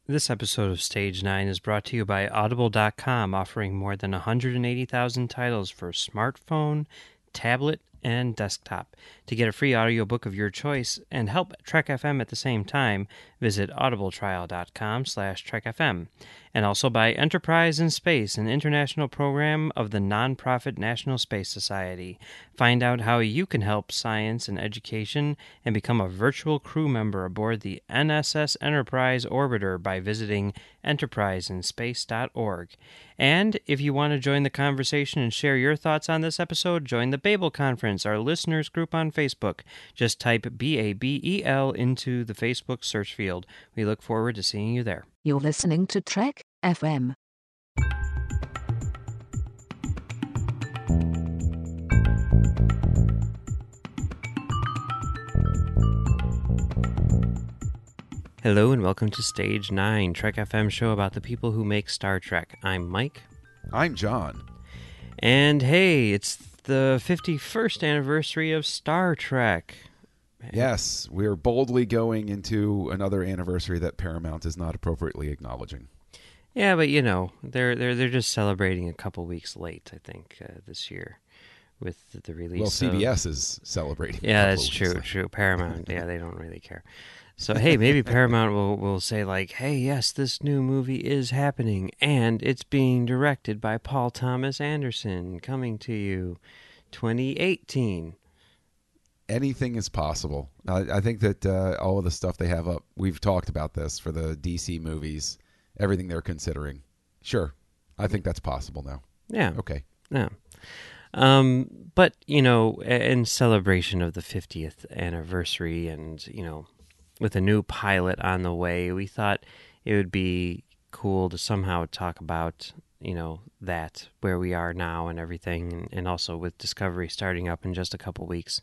This episode of Stage 9 is brought to you by Audible.com, offering more than 180,000 titles for smartphone, tablet, and desktop. To get a free audiobook of your choice and help Trek FM at the same time, visit audibletrial.com/trekfm. And also by Enterprise in Space, an international program of the nonprofit National Space Society. Find out how you can help science and education and become a virtual crew member aboard the NSS Enterprise Orbiter by visiting enterpriseinspace.org. And if you want to join the conversation and share your thoughts on this episode, join the Babel Conference, our listeners group on Facebook. Just type BABEL into the Facebook search field. We look forward to seeing you there. You're listening to Trek FM. Hello and welcome to Stage 9, Trek FM show about the people who make Star Trek. I'm Mike. I'm John. And hey, it's the 51st anniversary of Star Trek. Yes, we're boldly going into another anniversary that Paramount is not appropriately acknowledging. Yeah, but you know, they're just celebrating a couple weeks late, I think, this year with the release. Well, CBS is celebrating. Yeah, that's true. Paramount, yeah, they don't really care. So, hey, maybe Paramount will say, like, hey, yes, this new movie is happening, and it's being directed by Paul Thomas Anderson, coming to you 2018. Anything is possible. I think that all of the stuff they have up, we've talked about this for the DC movies, everything they're considering. Sure, I think that's possible now. Yeah. Okay. Yeah. But, you know, in celebration of the 50th anniversary and, you know, with a new pilot on the way, we thought it would be cool to somehow talk about, you know, that, where we are now and everything, and also with Discovery starting up in just a couple weeks.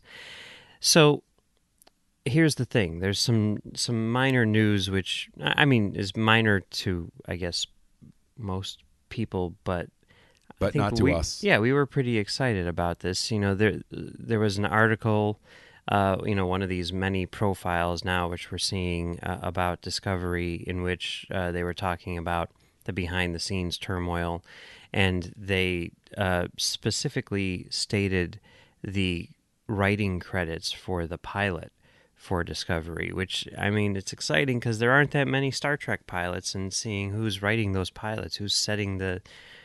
So here's the thing. There's some minor news, which, I mean, is minor to, I guess, most people, but not to us. Yeah, we were pretty excited about this. You know, there was an article, you know, one of these many profiles now which we're seeing about Discovery, in which they were talking about the behind-the-scenes turmoil, and they specifically stated the writing credits for the pilot for Discovery, which, I mean, it's exciting because there aren't that many Star Trek pilots, and seeing who's writing those pilots, who's setting the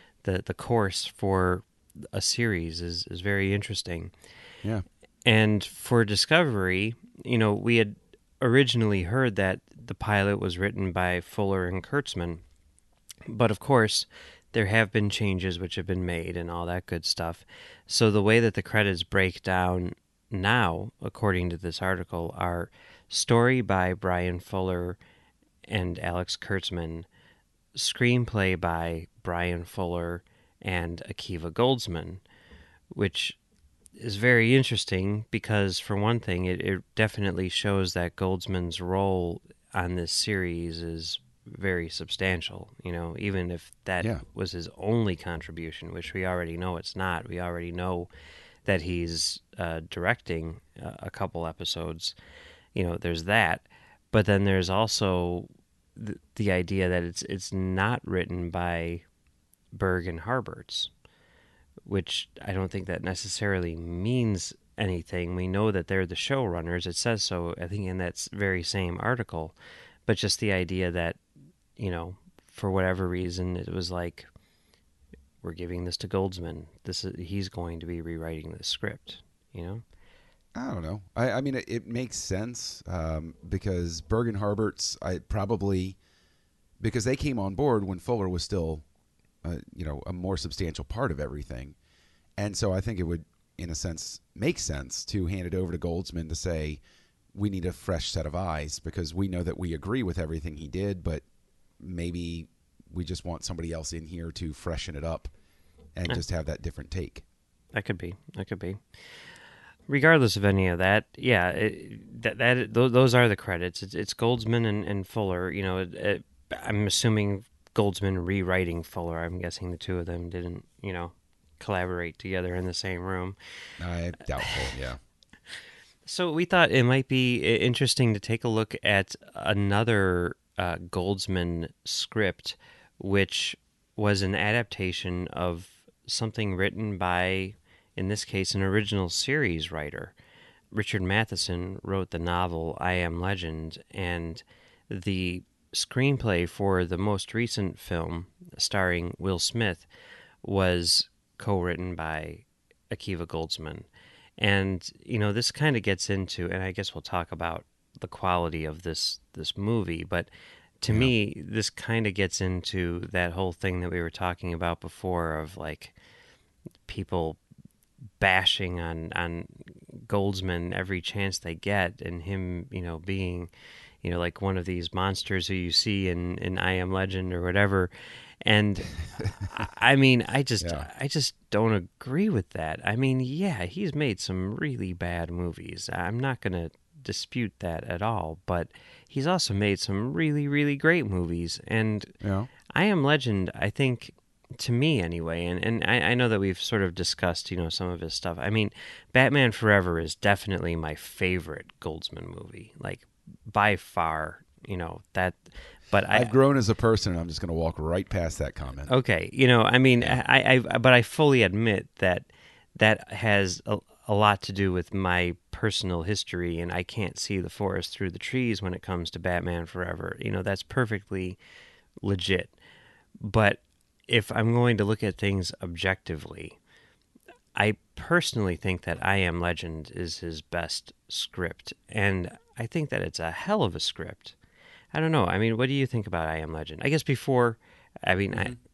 course for a series is very interesting. Yeah. And for Discovery, you know, we had originally heard that the pilot was written by Fuller and Kurtzman. But of course, there have been changes which have been made and all that good stuff. So the way that the credits break down now, according to this article, are story by Brian Fuller and Alex Kurtzman, screenplay by Brian Fuller and Akiva Goldsman, which is very interesting because, for one thing, it definitely shows that Goldsman's role on this series is very substantial. You know, even if that was his only contribution, which we already know it's not. We already know that he's directing a couple episodes. You know, there's that. But then there's also the idea that it's not written by Berg and Harberts, which I don't think that necessarily means anything. We know that they're the showrunners. It says so, I think, in that very same article. But just the idea that, you know, for whatever reason, it was like, we're giving this to Goldsman. He's going to be rewriting the script, you know? I don't know. I mean, it makes sense because Berg and Harberts, because they came on board when Fuller was still, you know, a more substantial part of everything. And so I think it would, in a sense, make sense to hand it over to Goldsman to say, we need a fresh set of eyes because we know that we agree with everything he did, but maybe we just want somebody else in here to freshen it up and just have that different take. That could be. Regardless of any of that, yeah, those are the credits. It's Goldsman and Fuller. You know, I'm assuming Goldsman rewriting Fuller. I'm guessing the two of them didn't, you know, collaborate together in the same room. Doubtful, yeah. So we thought it might be interesting to take a look at another Goldsman script, which was an adaptation of something written by, in this case, an original series writer. Richard Matheson wrote the novel I Am Legend, and the screenplay for the most recent film starring Will Smith was co-written by Akiva Goldsman. And, this kind of gets into, and I guess we'll talk about the quality of this movie, but to me, this kind of gets into that whole thing that we were talking about before of, like, people bashing on Goldsman every chance they get, and him, being, like one of these monsters who you see in I Am Legend or whatever. And I mean, I just don't agree with that. I mean, yeah, he's made some really bad movies. I'm not going to dispute that at all, but he's also made some really, really great movies. And I Am Legend, I think, to me anyway, and I know that we've sort of discussed, some of his stuff. I mean, Batman Forever is definitely my favorite Goldsman movie, like by far, that. But I've grown as a person, and I'm just going to walk right past that comment. Okay, I mean, but I fully admit that has a lot to do with my personal history, and I can't see the forest through the trees when it comes to Batman Forever. That's perfectly legit. But if I'm going to look at things objectively, I personally think that I Am Legend is his best script, and I think that it's a hell of a script. I don't know. I mean, what do you think about I Am Legend? I guess before we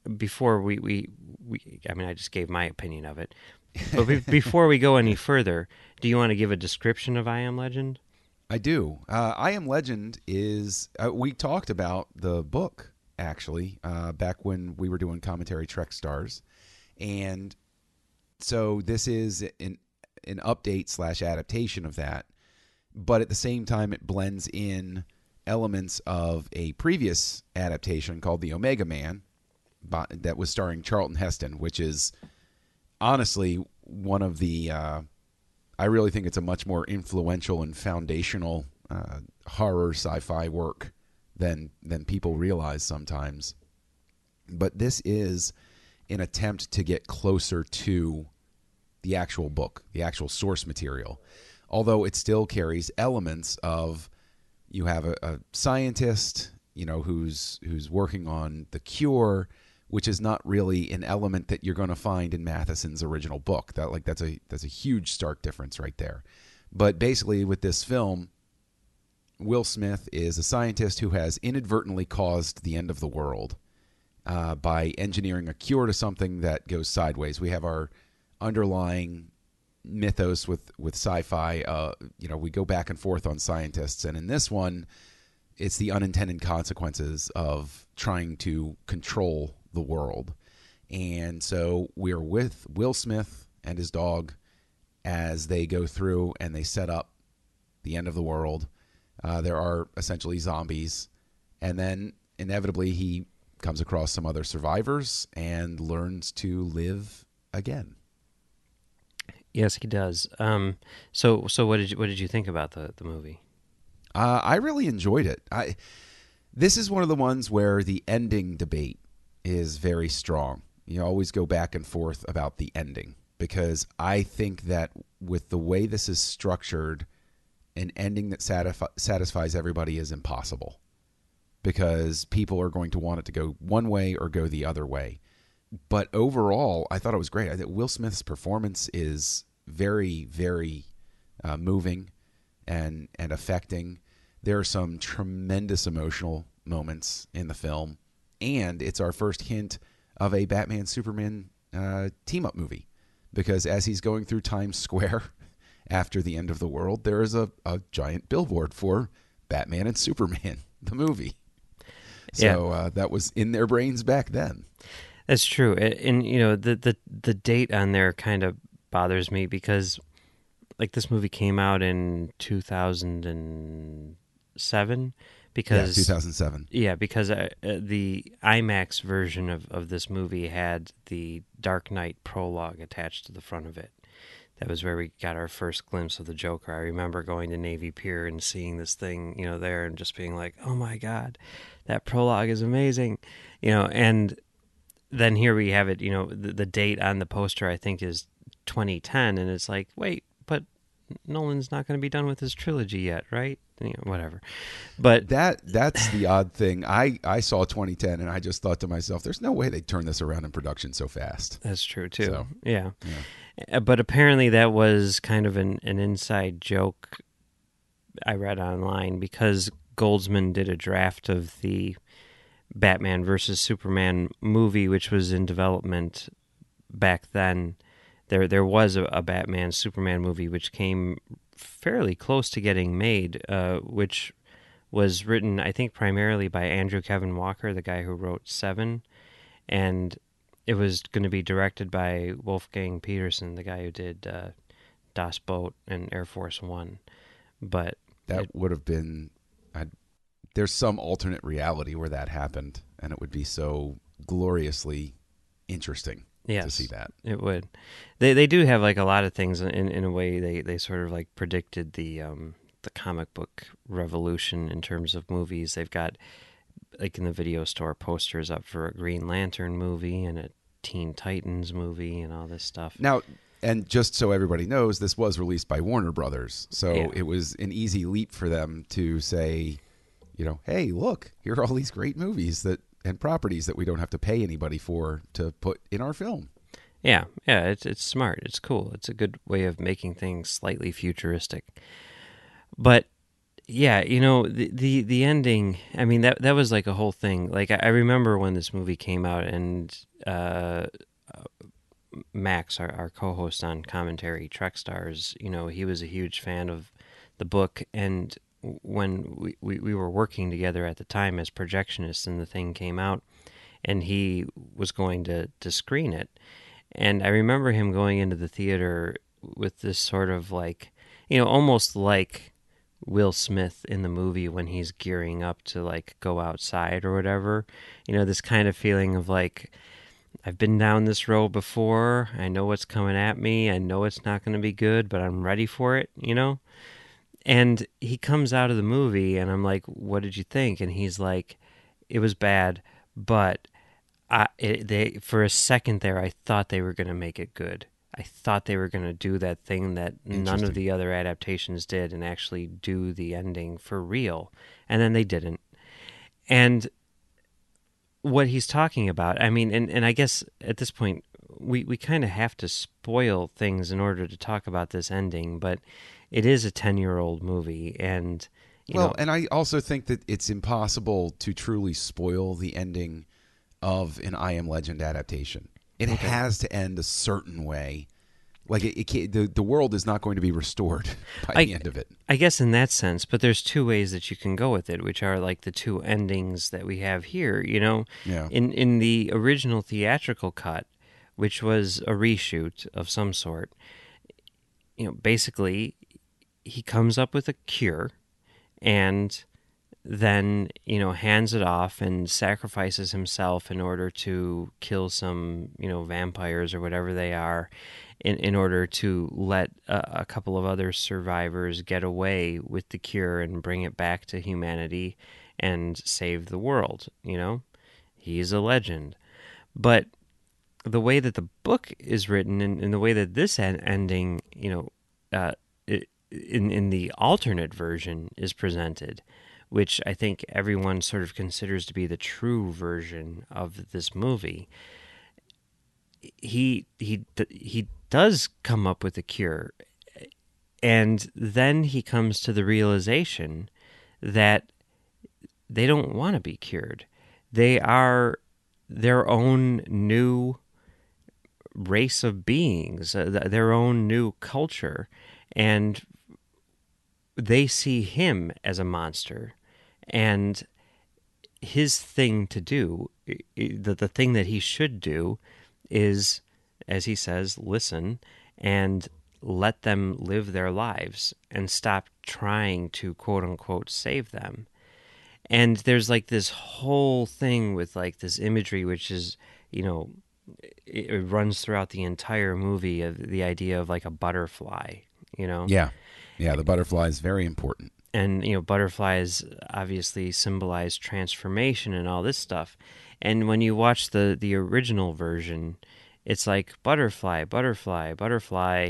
I just gave my opinion of it. But before we go any further, do you want to give a description of I Am Legend? I do. I Am Legend is, we talked about the book, actually, back when we were doing Commentary Trek Stars. And so this is an update / adaptation of that. But at the same time, it blends in elements of a previous adaptation called The Omega Man that was starring Charlton Heston, which is honestly one of the I really think it's a much more influential and foundational horror sci-fi work than people realize sometimes. But this is an attempt to get closer to the actual book, the actual source material, although it still carries elements of, you have a scientist, who's working on the cure, which is not really an element that you're going to find in Matheson's original book. That's a huge stark difference right there. But basically, with this film, Will Smith is a scientist who has inadvertently caused the end of the world by engineering a cure to something that goes sideways. We have our underlying mythos with sci-fi. We go back and forth on scientists, and in this one, it's the unintended consequences of trying to control the world. And so we're with Will Smith and his dog as they go through and they set up the end of the world. There are essentially zombies, and then inevitably he comes across some other survivors and learns to live again. Yes, he does. So what did you think about the movie? I really enjoyed it. This is one of the ones where the ending debate is very strong. You always go back and forth about the ending, because I think that with the way this is structured, an ending that satisfies everybody is impossible, because people are going to want it to go one way or go the other way. But overall, I thought it was great. I think Will Smith's performance is very, very moving and affecting. There are some tremendous emotional moments in the film, and it's our first hint of a Batman-Superman team-up movie, because as he's going through Times Square after the end of the world, there is a giant billboard for Batman and Superman, the movie. So that was in their brains back then. That's true. And the date on there kind of bothers me, because like this movie came out in 2007. Because 2007. Yeah, because the IMAX version of this movie had the Dark Knight prologue attached to the front of it. that was where we got our first glimpse of the Joker. I remember going to Navy Pier and seeing this thing, there and just being like, oh my God, that prologue is amazing, and then here we have it, the date on the poster I think is 2010, and it's like, wait, but Nolan's not going to be done with his trilogy yet, right? Whatever. But that's the odd thing. I saw 2010 and I just thought to myself, there's no way they'd turn this around in production so fast. That's true too. So, yeah. But apparently that was kind of an inside joke I read online, because Goldsman did a draft of the Batman versus Superman movie, which was in development back then. There was a Batman Superman movie which came fairly close to getting made, which was written, I think, primarily by Andrew Kevin Walker, the guy who wrote Seven, and it was going to be directed by Wolfgang Peterson, the guy who did Das Boot and Air Force One. But that would have been... there's some alternate reality where that happened, and it would be so gloriously interesting. Yes, to see that. It would. They do have like a lot of things in a way. They sort of like predicted the comic book revolution in terms of movies. They've got, like, in the video store, posters up for a Green Lantern movie and a Teen Titans movie and all this stuff. Now, and just so everybody knows, this was released by Warner Brothers, so it was an easy leap for them to say, hey, look, here are all these great movies and properties that we don't have to pay anybody for to put in our film. Yeah, it's smart. It's cool. It's a good way of making things slightly futuristic. But yeah, the ending, I mean, that was like a whole thing. Like, I remember when this movie came out, and Max, our co-host on Commentary Trek Stars, he was a huge fan of the book, and when we were working together at the time as projectionists, and the thing came out, and he was going to screen it. And I remember him going into the theater with this sort of like, almost like Will Smith in the movie when he's gearing up to like go outside or whatever. This kind of feeling of like, I've been down this road before. I know what's coming at me. I know it's not going to be good, but I'm ready for it, And he comes out of the movie, and I'm like, what did you think? And he's like, it was bad, but for a second there, I thought they were going to make it good. I thought they were going to do that thing that none of the other adaptations did and actually do the ending for real. And then they didn't. And what he's talking about, I mean, and I guess at this point, we kind of have to spoil things in order to talk about this ending, but it is a 10-year-old movie, and and I also think that it's impossible to truly spoil the ending of an I Am Legend adaptation. It has to end a certain way. Like, it can't, the world is not going to be restored by the end of it. I guess in that sense, but there's two ways that you can go with it, which are like the two endings that we have here. Yeah. In the original theatrical cut, which was a reshoot of some sort, basically, he comes up with a cure, and then, hands it off and sacrifices himself in order to kill some, vampires or whatever they are, in order to let a couple of other survivors get away with the cure and bring it back to humanity and save the world. He's a legend. But the way that the book is written, and the way that this ending, in the alternate version is presented, which I think everyone sort of considers to be the true version of this movie, he does come up with a cure, and then he comes to the realization that they don't want to be cured. They are their own new race of beings, their own new culture, and they see him as a monster, and his thing to do, the thing that he should do, is, as he says, listen and let them live their lives and stop trying to quote-unquote save them. And there's like this whole thing with like this imagery, which is, it runs throughout the entire movie of the idea of like a butterfly, you know. Yeah. Yeah, the butterfly is very important. And butterflies obviously symbolize transformation and all this stuff. And when you watch the original version, it's like butterfly, butterfly, butterfly,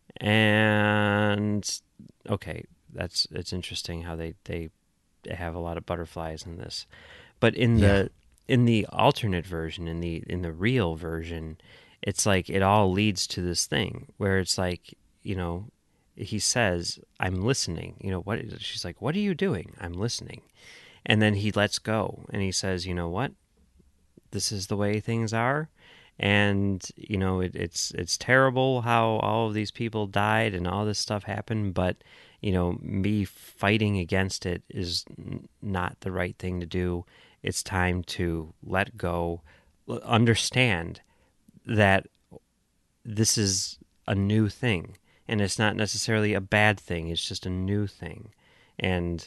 and okay, it's interesting how they have a lot of butterflies in this. But in the alternate version, in the real version, it's like it all leads to this thing where it's like, he says, "I'm listening." She's like, "What are you doing?" "I'm listening." And then he lets go and he says, "You know what? This is the way things are." And it's terrible how all of these people died and all this stuff happened, but me fighting against it is not the right thing to do. It's time to let go, understand that this is a new thing, and it's not necessarily a bad thing. It's just a new thing, and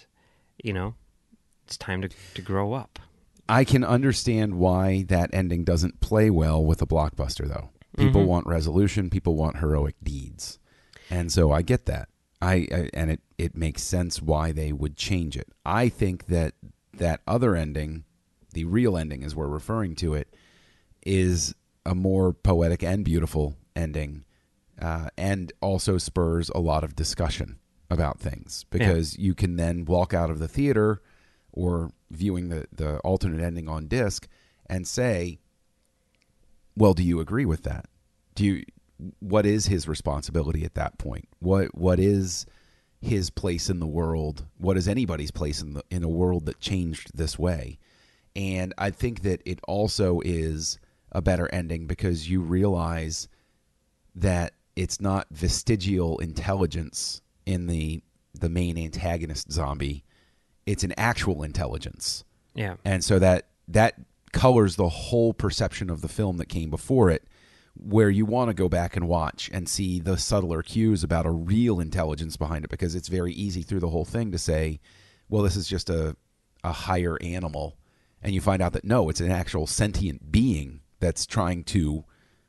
it's time to grow up. I can understand why that ending doesn't play well with a blockbuster, though. People want resolution. People want heroic deeds, and so I get that. And it makes sense why they would change it. I think that other ending, the real ending as we're referring to it, is a more poetic and beautiful ending, and also spurs a lot of discussion about things, because you can then walk out of the theater or viewing the alternate ending on disc and say, well, do you agree with that? What is his responsibility at that point? What is his place in the world? What is anybody's place in a world that changed this way? And I think that it also is a better ending because you realize that it's not vestigial intelligence in the main antagonist zombie. It's an actual intelligence. Yeah. And so that colors the whole perception of the film that came before it, where you want to go back and watch and see the subtler cues about a real intelligence behind it, because it's very easy through the whole thing to say, well, this is just a higher animal. And you find out that no, it's an actual sentient being that's trying to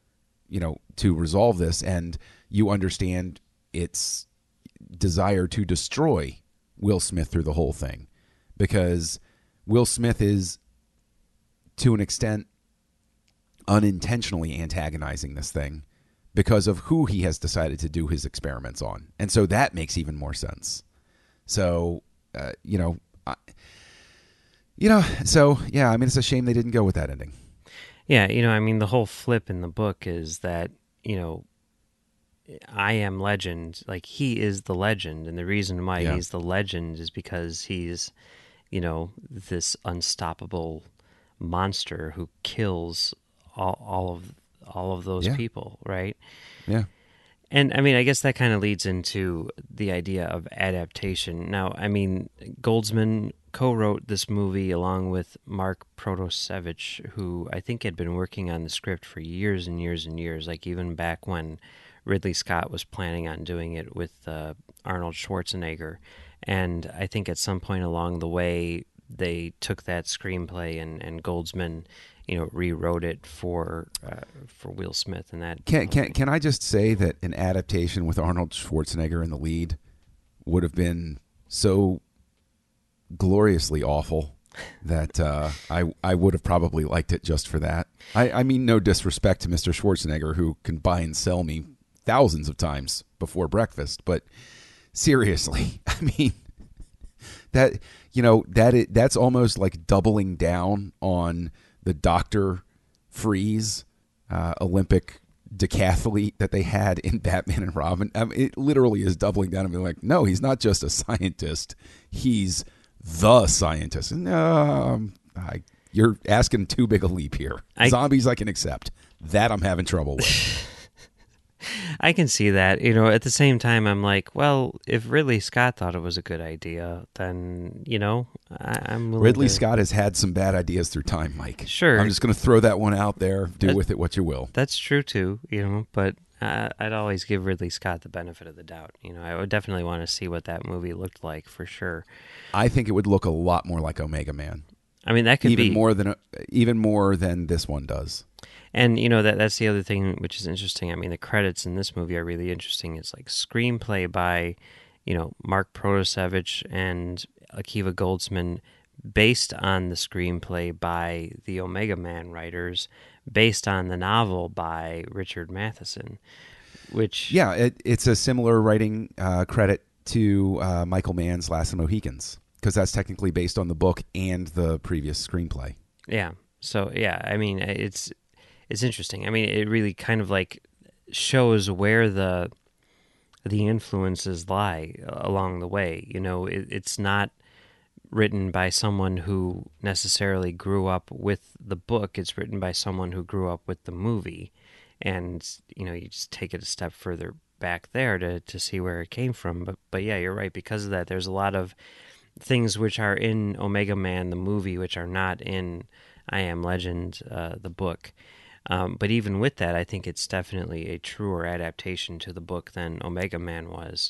resolve this. And you understand its desire to destroy Will Smith through the whole thing, because Will Smith is, to an extent, unintentionally antagonizing this thing because of who he has decided to do his experiments on. And so that makes even more sense. So, so yeah, I mean, it's a shame they didn't go with that ending. Yeah. The whole flip in the book is that, I am legend. Like, he is the legend. And the reason why he's the legend is because he's, this unstoppable monster who kills all of those people, right? Yeah. And I guess that kind of leads into the idea of adaptation. Now, Goldsman co-wrote this movie along with Mark Protosevich, who I think had been working on the script for years and years and years, like even back when Ridley Scott was planning on doing it with Arnold Schwarzenegger. And I think at some point along the way, they took that screenplay and Goldsman, rewrote it for Will Smith. And that can I just say that an adaptation with Arnold Schwarzenegger in the lead would have been so gloriously awful that I would have probably liked it just for that. I mean, no disrespect to Mr. Schwarzenegger, who can buy and sell me thousands of times before breakfast, but seriously, I mean, that's almost like doubling down on the Dr. Freeze Olympic decathlete that they had in Batman and Robin. I mean, it literally is doubling down and being like, no, he's not just a scientist, he's the scientist. No, you're asking too big a leap here. Zombies I can accept. That I'm having trouble with. I can see that. At the same time, I'm like, well, if Ridley Scott thought it was a good idea, then, I'm willing Ridley Scott has had some bad ideas through time, Mike. Sure. I'm just going to throw that one out there. Do with it what you will. That's true, too, but I'd always give Ridley Scott the benefit of the doubt. I would definitely want to see what that movie looked like, for sure. I think it would look a lot more like Omega Man. That could be even more than this one does. And that's the other thing which is interesting. I mean, the credits in this movie are really interesting. It's like screenplay by, Mark Protosevich and Akiva Goldsman, based on the screenplay by the Omega Man writers, based on the novel by Richard Matheson, which Yeah, it's a similar writing credit to Michael Mann's Last of the Mohicans, because that's technically based on the book and the previous screenplay. yeah. So yeah, I mean, it's interesting. I mean, it really kind of like shows where the influences lie along the way. It's not written by someone who necessarily grew up with the book. It's written by someone who grew up with the movie. And, you just take it a step further back there to see where it came from. But yeah, you're right. Because of that, there's a lot of things which are in Omega Man, the movie, which are not in I Am Legend, the book. But even with that, I think it's definitely a truer adaptation to the book than Omega Man was.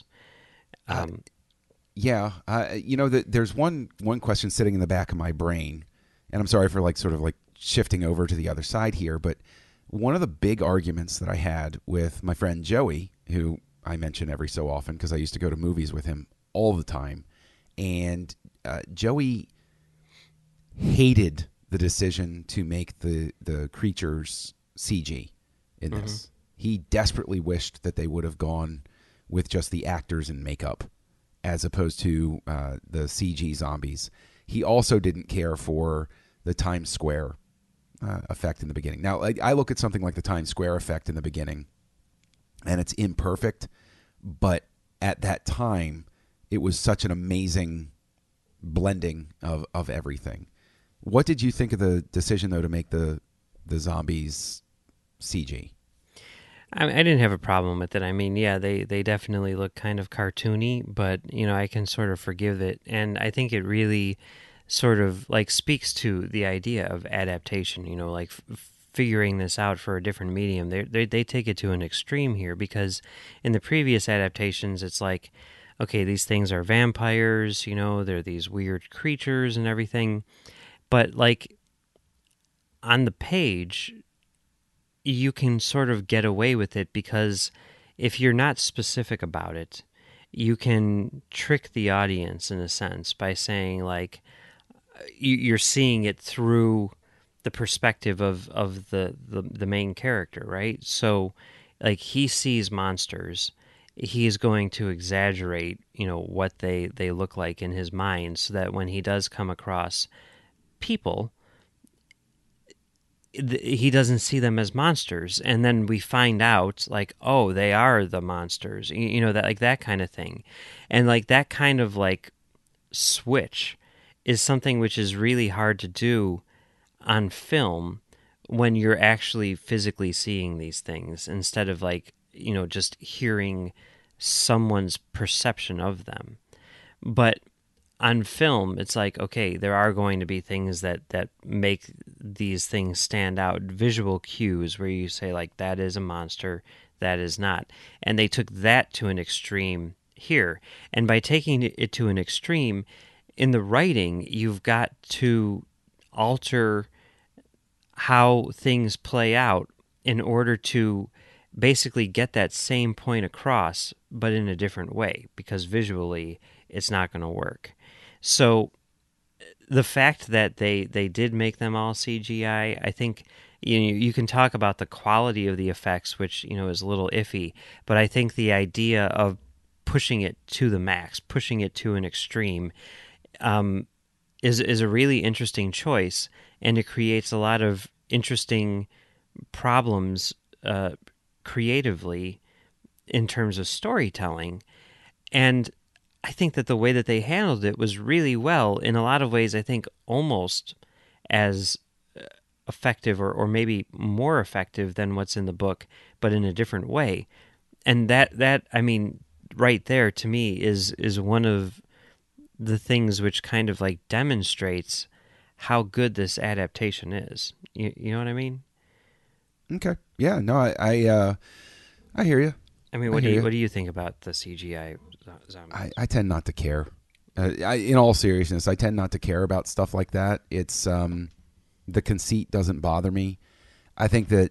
Yeah, there's one question sitting in the back of my brain, and I'm sorry for sort of shifting over to the other side here, but one of the big arguments that I had with my friend Joey, who I mention every so often because I used to go to movies with him all the time, and Joey hated the decision to make the creatures CG in this. He desperately wished that they would have gone with just the actors and makeup as opposed to the CG zombies. He also didn't care for the Times Square effect in the beginning. Now, I look at something like the Times Square effect in the beginning, and it's imperfect, but at that time, it was such an amazing blending of everything. What did you think of the decision, though, to make the zombies CG? I didn't have a problem with it. I mean, yeah, they definitely look kind of cartoony, but, I can sort of forgive it. And I think it really sort of speaks to the idea of adaptation, figuring this out for a different medium. They take it to an extreme here, because in the previous adaptations, it's like, okay, these things are vampires, they're these weird creatures and everything. But on the page, you can sort of get away with it, because if you're not specific about it, you can trick the audience in a sense by saying you're seeing it through the perspective of the main character, right? So he sees monsters, he is going to exaggerate what they look like in his mind, so that when he does come across people, he doesn't see them as monsters, and then we find out oh, they are the monsters, that that kind of thing. And that kind of switch is something which is really hard to do on film when you're actually physically seeing these things, instead of just hearing someone's perception of them. But on film, it's okay, there are going to be things that make these things stand out, visual cues where you say that is a monster, that is not. And they took that to an extreme here. And by taking it to an extreme, in the writing, you've got to alter how things play out in order to basically get that same point across, but in a different way, because visually it's not going to work. So the fact that they did make them all CGI, I think you can talk about the quality of the effects, which is a little iffy, but I think the idea of pushing it to the max, pushing it to an extreme, is a really interesting choice, and it creates a lot of interesting problems creatively in terms of storytelling. And I think that the way that they handled it was really well. In a lot of ways, I think almost as effective, or maybe more effective than what's in the book, but in a different way. And that I mean, right there to me is one of the things which kind of demonstrates how good this adaptation is. You know what I mean? Okay. Yeah. No, I hear you. I mean, what do you think about the CGI zombies? I tend not to care. In all seriousness, I tend not to care about stuff like that. It's the conceit doesn't bother me. I think that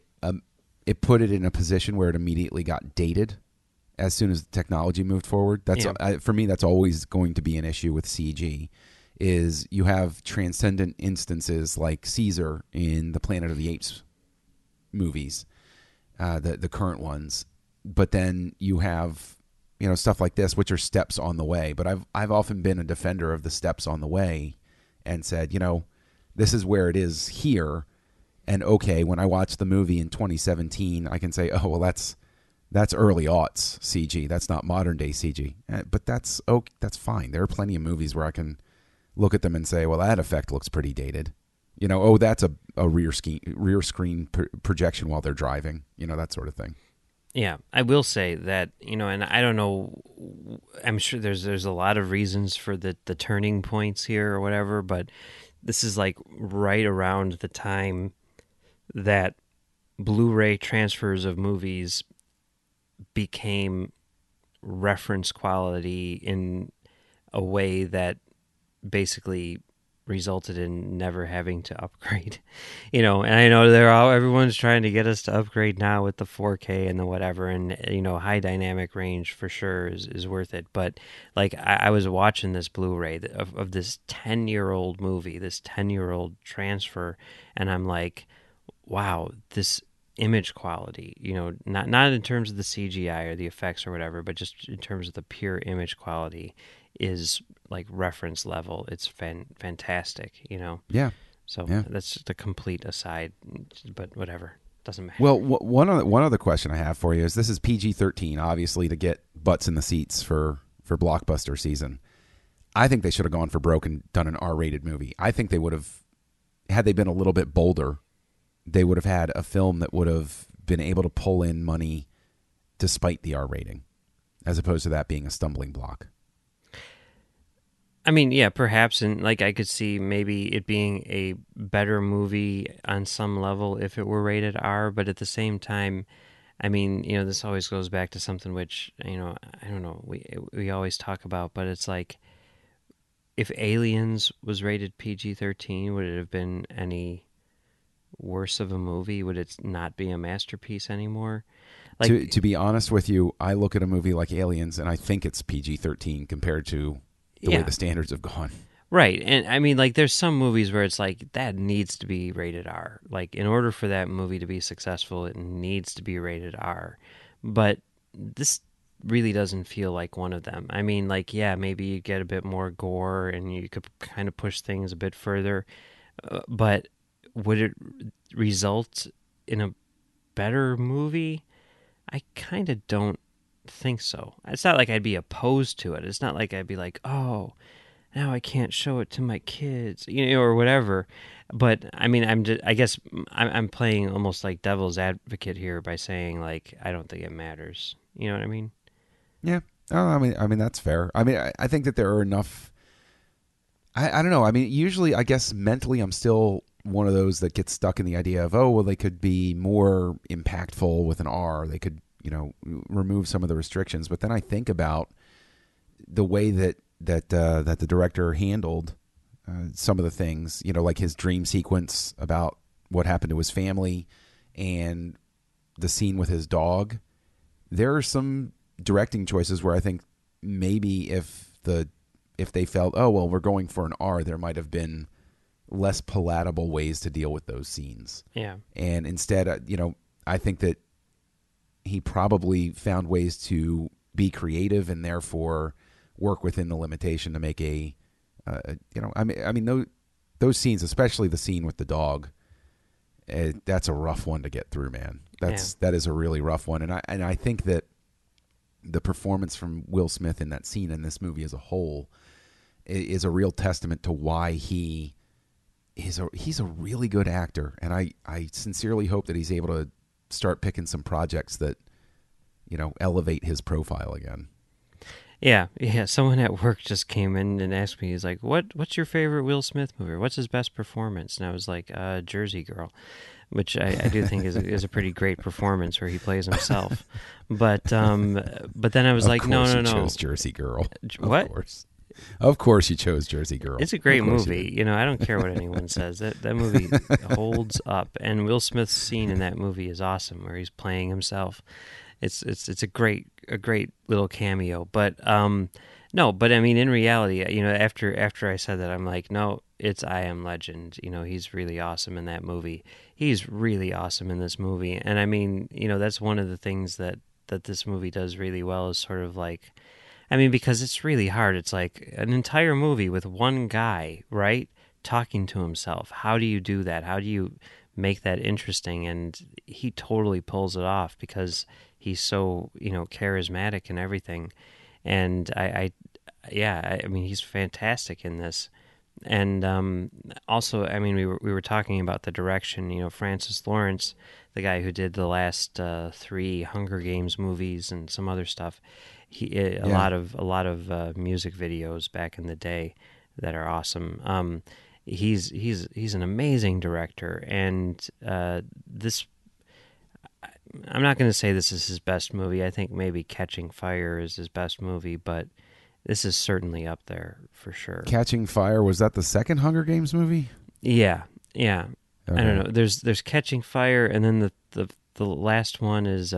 it put it in a position where it immediately got dated as soon as the technology moved forward. That's for me. That's always going to be an issue with CG. Is you have transcendent instances like Caesar in the Planet of the Apes movies, the current ones, but then you have stuff like this, which are steps on the way. But I've often been a defender of the steps on the way, and said, this is where it is here. And okay, when I watched the movie in 2017, I can say, oh, well, that's early aughts CG. That's not modern day CG. But that's fine. There are plenty of movies where I can look at them and say, well, that effect looks pretty dated. That's a rear screen projection while they're driving. That sort of thing. Yeah, I will say that, and I don't know, I'm sure there's a lot of reasons for the turning points here or whatever, but this is like right around the time that Blu-ray transfers of movies became reference quality in a way that basically resulted in never having to upgrade. And I know everyone's trying to get us to upgrade now with the 4K and the whatever, and high dynamic range for sure is worth it. But like I was watching this Blu-ray of this 10-year-old movie, this 10-year-old transfer, and I'm like, wow, this image quality, not in terms of the CGI or the effects or whatever, but just in terms of the pure image quality is like reference level. It's fantastic, Yeah. So that's just a complete aside, but whatever, doesn't matter. Well, one other question I have for you is, this is PG-13, obviously, to get butts in the seats for blockbuster season. I think they should have gone for broke and done an R-rated movie. I think they would have, had they been a little bit bolder, they would have had a film that would have been able to pull in money despite the R rating, as opposed to that being a stumbling block. I mean, yeah, perhaps, and like I could see maybe it being a better movie on some level if it were rated R, but at the same time, I mean, this always goes back to something which, I don't know, we always talk about, but it's like, if Aliens was rated PG-13, would it have been any worse of a movie? Would it not be a masterpiece anymore? Like, to be honest with you, I look at a movie like Aliens and I think it's PG-13 compared to the way the standards have gone. Right. And I mean, like, there's some movies where it's like, that needs to be rated R. Like, in order for that movie to be successful, it needs to be rated R. But this really doesn't feel like one of them. I mean, like, yeah, maybe you get a bit more gore and you could kind of push things a bit further, but would it result in a better movie? I kind of don't think so. It's not like I'd be opposed to it. It's not like I'd be like, oh, now I can't show it to my kids, or whatever. But I mean, I guess I'm playing almost like devil's advocate here by saying, like, I don't think it matters. You know what I mean? Yeah. Oh, I mean that's fair. I mean, I think that there are enough. I don't know. I mean, usually, I guess mentally, I'm still one of those that gets stuck in the idea of, oh, well, they could be more impactful with an R. They could, remove some of the restrictions. But then I think about the way that the director handled some of the things, like his dream sequence about what happened to his family and the scene with his dog. There are some directing choices where I think maybe if they felt, oh, well, we're going for an R, there might have been less palatable ways to deal with those scenes. Yeah. And instead, I think that he probably found ways to be creative and therefore work within the limitation to make those scenes, especially the scene with the dog, that's a rough one to get through, man. That is a really rough one. And I think that the performance from Will Smith in that scene in this movie as a whole is a real testament to why he's a really good actor. And I sincerely hope that he's able to start picking some projects that, elevate his profile again. Yeah. Someone at work just came in and asked me, he's like, what's your favorite Will Smith movie? What's his best performance? And I was like, Jersey Girl, which I do think is a pretty great performance where he plays himself. But then I was like, no. Chose Jersey Girl. What? Of course. Of course, you chose Jersey Girl. It's a great Of course you movie. did. You know, I don't care what anyone says. That movie holds up, and Will Smith's scene in that movie is awesome, where he's playing himself. It's a great little cameo. But no, but I mean, in reality, you know, after I said that, I'm like, no, it's I Am Legend. You know, he's really awesome in that movie. He's really awesome in this movie, and I mean, you know, that's one of the things that this movie does really well is sort of like. I mean, because it's really hard. It's like an entire movie with one guy, right, talking to himself. How do you do that? How do you make that interesting? And he totally pulls it off because he's so, you know, charismatic and everything. And I mean, he's fantastic in this. And also, I mean, we were talking about the direction. You know, Francis Lawrence, the guy who did the last 3 Hunger Games movies and some other stuff. A lot of music videos back in the day that are awesome. He's an amazing director, and this. I'm not going to say this is his best movie. I think maybe Catching Fire is his best movie, but this is certainly up there for sure. Catching Fire, was that the second Hunger Games movie? Yeah. Okay. I don't know. There's Catching Fire, and then the last one is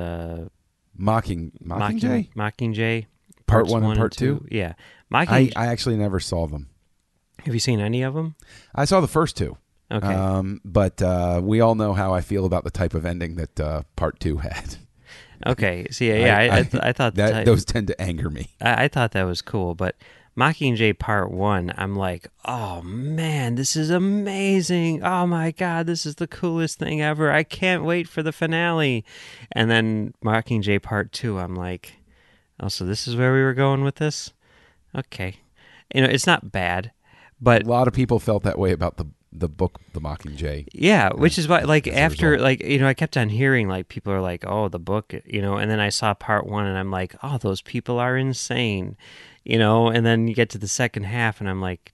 Mockingjay? Mockingjay. Part Parts 1 and Part 2? Yeah. I actually never saw them. Have you seen any of them? I saw the first 2. Okay. But we all know how I feel about the type of ending that Part 2 had. Okay. So I thought that those tend to anger me. I thought that was cool, but Mockingjay Part 1, I'm like, oh man, this is amazing. Oh my God, this is the coolest thing ever. I can't wait for the finale. And then Mockingjay Part 2, I'm like, oh, so this is where we were going with this? Okay. You know, it's not bad, but A lot of people felt that way about the book, The Mockingjay. yeah, which is why, like, as a after, result. like, you know, I kept on hearing, like, people are like, oh, the book, you know, and then I saw Part 1, and I'm like, oh, those people are insane, you know, and then you get to the second half, and I'm like,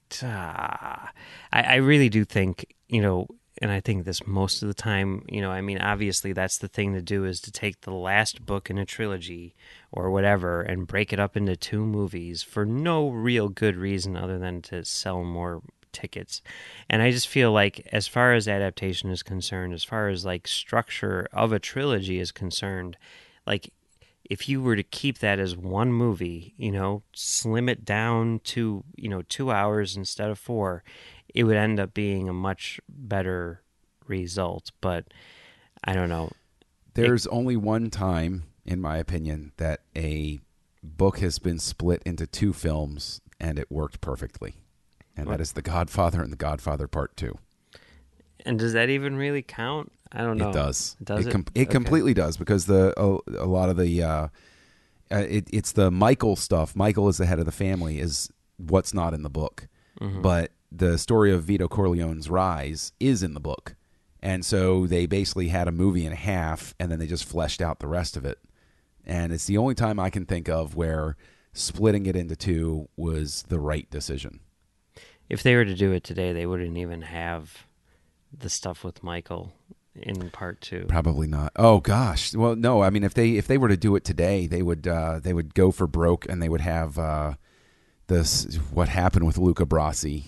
I really do think, you know, and I think this most of the time, you know, I mean, obviously that's the thing to do is to take the last book in a trilogy or whatever and break it up into 2 movies for no real good reason other than to sell more tickets. And I just feel like as far as adaptation is concerned, as far as like structure of a trilogy is concerned, like if you were to keep that as one movie, you know, slim it down to, you know, 2 hours instead of 4, it would end up being a much better result. But I don't know. There's only one time, in my opinion, that a book has been split into 2 films and it worked perfectly. And that is The Godfather and The Godfather Part 2. And does that even really count? I don't know. It does. Does it? It Okay. completely does, because a lot of the it's the Michael stuff. Michael is the head of the family is what's not in the book, but the story of Vito Corleone's rise is in the book, and so they basically had a movie and a half, and then they just fleshed out the rest of it. And it's the only time I can think of where splitting it into 2 was the right decision. If they were to do it today, they wouldn't even have the stuff with Michael in Part 2. Probably not. Oh gosh. Well, no. I mean, if they were to do it today, they would go for broke, and they would have this what happened with Luca Brasi.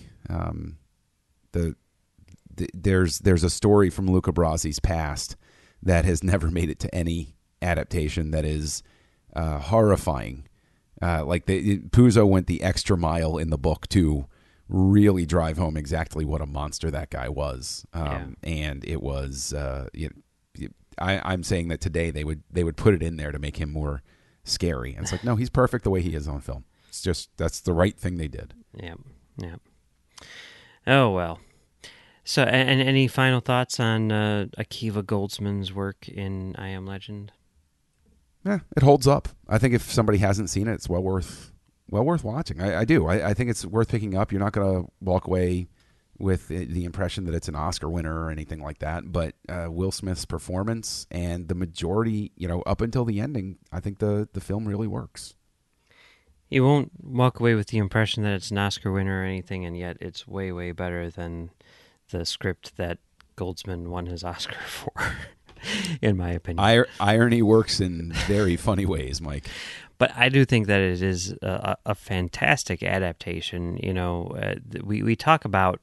There's a story from Luca Brasi's past that has never made it to any adaptation that is horrifying. Puzo went the extra mile in the book to really drive home exactly what a monster that guy was. And it was, I'm saying that today they would put it in there to make him more scary. And it's like, no, he's perfect the way he is on film. It's just, that's the right thing they did. Yeah. Oh, well. So, and any final thoughts on Akiva Goldsman's work in I Am Legend? Yeah, it holds up. I think if somebody hasn't seen it, it's well worth watching. I do. I think it's worth picking up. You're not going to walk away with the impression that it's an Oscar winner or anything like that. But Will Smith's performance and the majority, up until the ending, I think the film really works. You won't walk away with the impression that it's an Oscar winner or anything, and yet it's way, way better than the script that Goldsman won his Oscar for. in my opinion. Irony works in very funny ways, Mike. But I do think that it is a fantastic adaptation. We talk about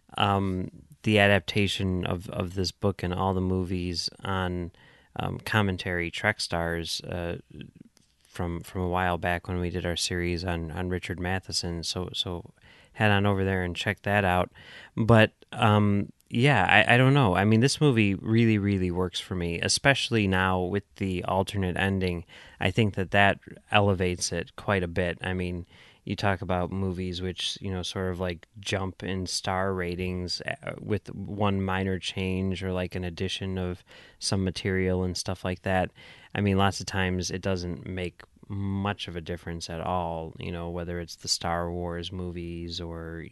the adaptation of this book and all the movies on commentary Trek Stars from a while back when we did our series on Richard Matheson. So head on over there and check that out. But I don't know. I mean, this movie really, really works for me, especially now with the alternate ending. I think that elevates it quite a bit. I mean, you talk about movies which, sort of like jump in star ratings with one minor change or like an addition of some material and stuff like that. I mean, lots of times it doesn't make much of a difference at all, whether it's the Star Wars movies or,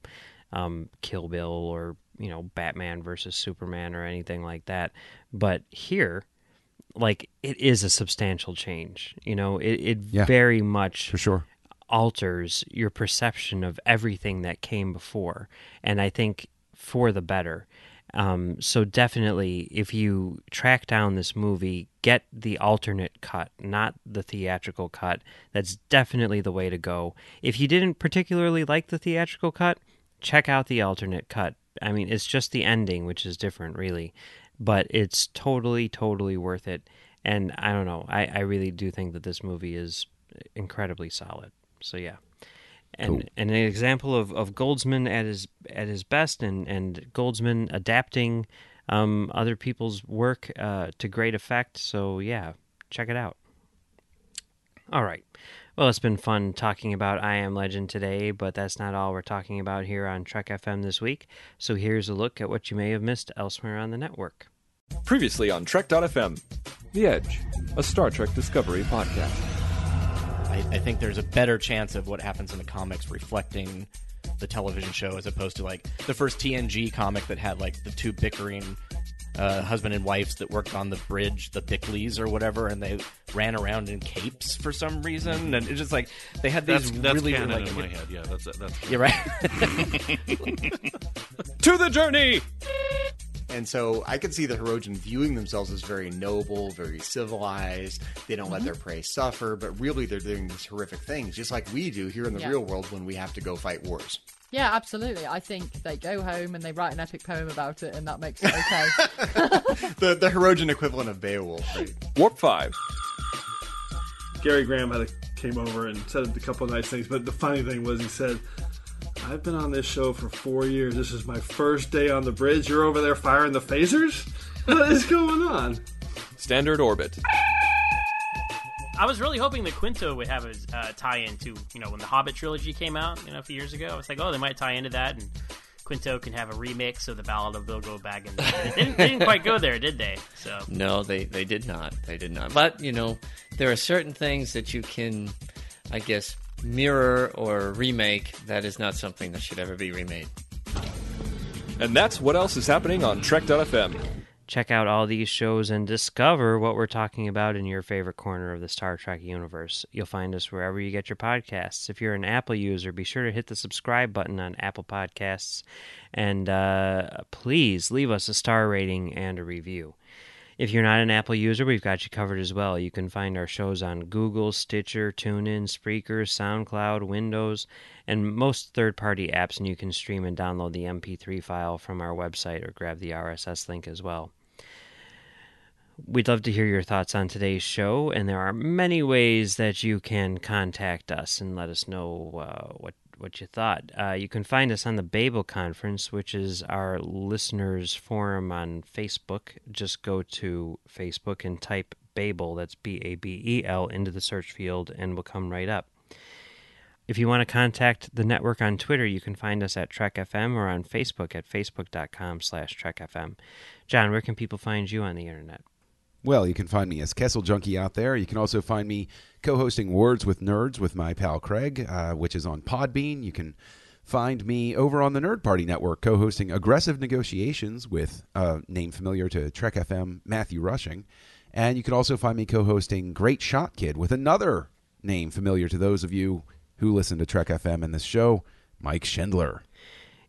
Kill Bill or, Batman versus Superman or anything like that. But here, like, it is a substantial change. It very much for sure alters your perception of everything that came before, and I think for the better. So definitely, if you track down this movie, get the alternate cut, not the theatrical cut. That's definitely the way to go. If you didn't particularly like the theatrical cut, check out the alternate cut. I mean, it's just the ending, which is different, really. But it's totally, totally worth it. And I don't know. I really do think that this movie is incredibly solid. So, yeah. And an example of Goldsman at his best, and Goldsman adapting other people's work to great effect. So yeah, check it out. All right. Well, it's been fun talking about I Am Legend today, but that's not all we're talking about here on Trek FM this week. So here's a look at what you may have missed elsewhere on the network. Previously on Trek.fm, The Edge, a Star Trek Discovery podcast. I think there's a better chance of what happens in the comics reflecting the television show as opposed to like the first TNG comic that had like the two bickering husband and wives that worked on the bridge, the Bickleys or whatever, and they ran around in capes for some reason, and it's just like they had these that's really canon like in my head. Yeah, that's you're right. To the journey! And so I could see the Hirogen viewing themselves as very noble, very civilized. They don't let their prey suffer, but really they're doing these horrific things, just like we do here in the real world when we have to go fight wars. Yeah, absolutely. I think they go home and they write an epic poem about it, and that makes it okay. the Hirogen equivalent of Beowulf. Right? Warp 5. Gary Graham came over and said a couple of nice things, but the funny thing was he said, I've been on this show for 4 years. This is my first day on the bridge. You're over there firing the phasers? What is going on? Standard Orbit. I was really hoping that Quinto would have a tie-in to, when the Hobbit trilogy came out, a few years ago. I was like, they might tie into that, and Quinto can have a remix of the Ballad of Bilbo Baggins. They didn't quite go there, did they? So no, they did not. They did not. But, there are certain things that you can, I guess, mirror or remake. That is not something that should ever be remade. And that's what else is happening on Trek.fm. Check out all these shows and discover what we're talking about in your favorite corner of the Star Trek universe. You'll find us wherever you get your podcasts. If you're an Apple user, be sure to hit the subscribe button on Apple Podcasts, and please leave us a star rating and a review. If you're not an Apple user, we've got you covered as well. You can find our shows on Google, Stitcher, TuneIn, Spreaker, SoundCloud, Windows, and most third-party apps, and you can stream and download the MP3 file from our website or grab the RSS link as well. We'd love to hear your thoughts on today's show, and there are many ways that you can contact us and let us know what you thought. You can find us on the Babel Conference, which is our listeners' forum on Facebook. Just go to Facebook and type Babel, that's Babel, into the search field, and we'll come right up. If you want to contact the network on Twitter, you can find us at Trek FM or on Facebook at facebook.com/TrekFM. John, where can people find you on the internet? Well, you can find me as Kessel Junkie out there. You can also find me co-hosting Words with Nerds with my pal Craig, which is on Podbean. You can find me over on the Nerd Party Network co-hosting Aggressive Negotiations with name familiar to Trek FM, Matthew Rushing. And you can also find me co-hosting Great Shot Kid with another name familiar to those of you who listen to Trek FM and this show, Mike Schindler.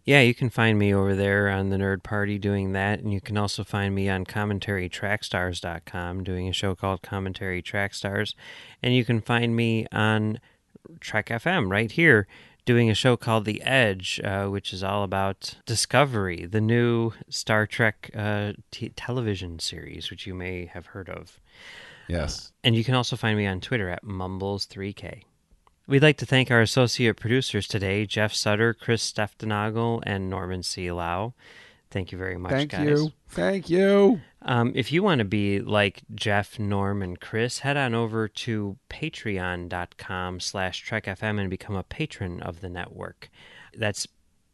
Yeah, you can find me over there on the Nerd Party doing that, and you can also find me on CommentaryTrackStars.com doing a show called Commentary Track Stars, and you can find me on Trek FM right here doing a show called The Edge, which is all about Discovery, the new Star Trek television series, which you may have heard of. Yes. And you can also find me on Twitter at Mumbles3K. We'd like to thank our associate producers today, Jeff Sutter, Chris Steftenagel, and Norman C. Lau. Thank you very much, guys. Thank you. If you want to be like Jeff, Norm, and Chris, head on over to patreon.com/TrekFM and become a patron of the network. That's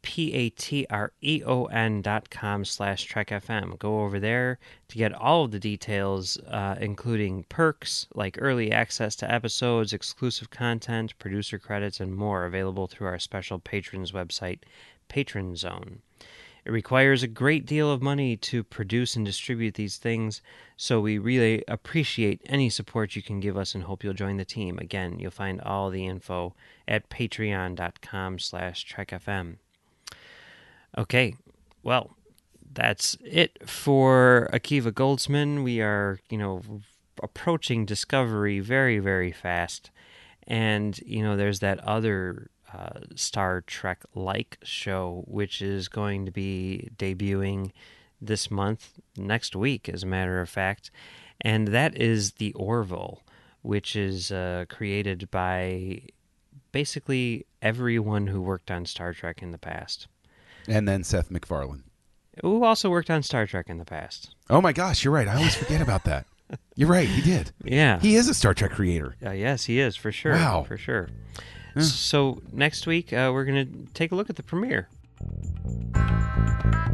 patreon.com/TrekFM. Go over there to get all of the details, including perks like early access to episodes, exclusive content, producer credits, and more available through our special patrons website, Patron Zone. It requires a great deal of money to produce and distribute these things, so we really appreciate any support you can give us and hope you'll join the team. Again, you'll find all the info at patreon.com/TrekFM. Okay, well, that's it for Akiva Goldsman. We are, approaching Discovery very, very fast. And, there's that other Star Trek-like show, which is going to be debuting this month, next week, as a matter of fact. And that is The Orville, which is created by basically everyone who worked on Star Trek in the past. And then Seth MacFarlane, who also worked on Star Trek in the past. Oh my gosh, you're right. I always forget about that. You're right, he did. Yeah. He is a Star Trek creator. Yes, he is, for sure. Wow. For sure. Yeah. So next week, we're going to take a look at the premiere.